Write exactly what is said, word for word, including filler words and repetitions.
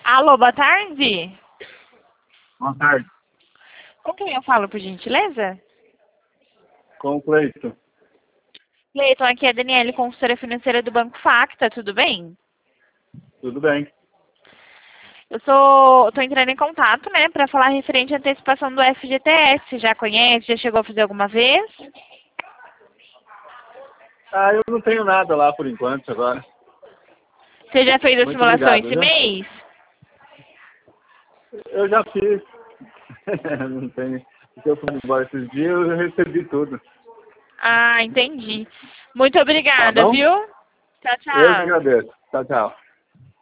Alô, boa tarde. Boa tarde. Com quem eu falo, por gentileza? Com o Cleiton. Cleiton, aqui é a Daniele, consultora financeira do Banco Facta, tudo bem? Tudo bem. Eu sou, tô entrando em contato, né, para falar referente à antecipação do F G T S. Já conhece? Já chegou a fazer alguma vez? Ah, eu não tenho nada lá por enquanto agora. Você já fez a Muito simulação obrigado, esse viu? mês? Eu já fiz. Não tenho. Porque eu fui embora esses dias, eu recebi tudo. Ah, entendi. Muito Tá obrigada, bom? viu? Tchau, Eu que tchau. agradeço. Tchau, tchau.